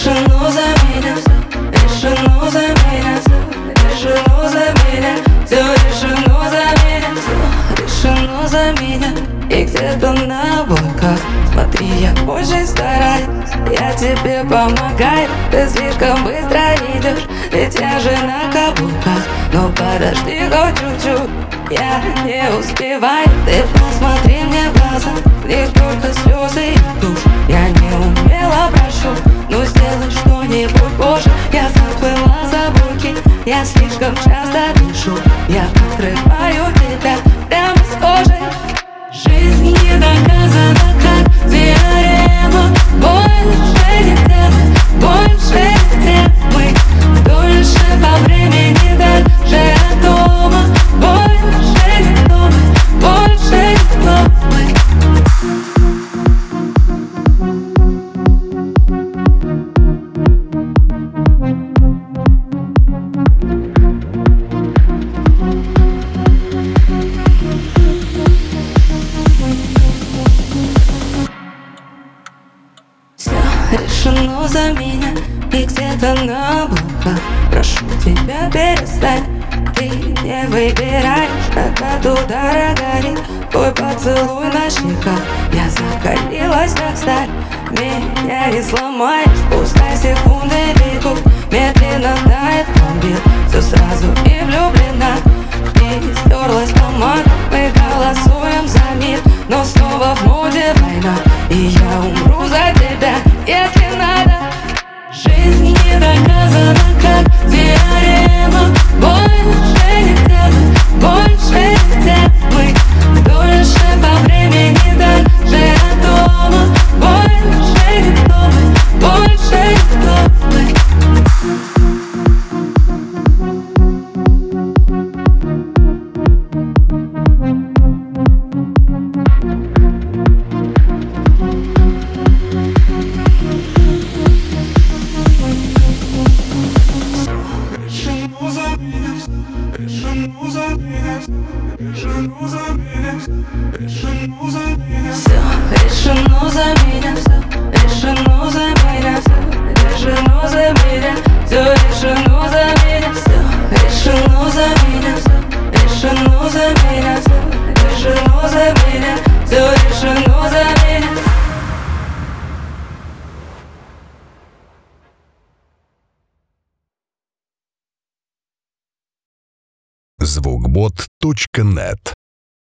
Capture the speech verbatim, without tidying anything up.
Решено за меня все, решено за меня все, решено за меня все, решено за меня все, решено за меня. И где-то на облаках, смотри, я очень стараюсь, я тебе помогаю. Ты слишком быстро идешь, ведь я же на каблуках. Но подожди хоть чуть-чуть, я не успеваю. Ты посмотри мне в глаза, в них только слезы и тушь. Я не умела, прошу, но сделай что-нибудь позже. Я заплыла за буки, я слишком часто дышу. Я отрываю тебя прямо с кожи. Жизнь не доказана, как теорема. Больше не темы, больше не темы. Дольше по времени, дальше от дома. Больше не дома, больше не дома. Решено за меня, и где-то на облаках. Прошу тебя, перестань, ты не выбираешь, когда туда горит твой поцелуй на щеках. Я закалилась, как сталь, меня не сломаешь. Пускай секунды бегут, медленно тает пломбир. Все сразу и влюблена, и стерлась помада. Мы голосуем за мир, но снова в моде война. И я умру за тебя, если надо. Жизнь не доказана, как теорема. Больше не темы, больше не темы. Дольше по времени, дальше от дома. Больше не дома, больше не дома. Решено за меня все, решено за меня все, решено за меня все, решено за меня Все, решено за меня все, решено за меня все, решено за меня все, решено за меня все, решено за меня все, решено за меня все, решено за меня. звукбот точка нет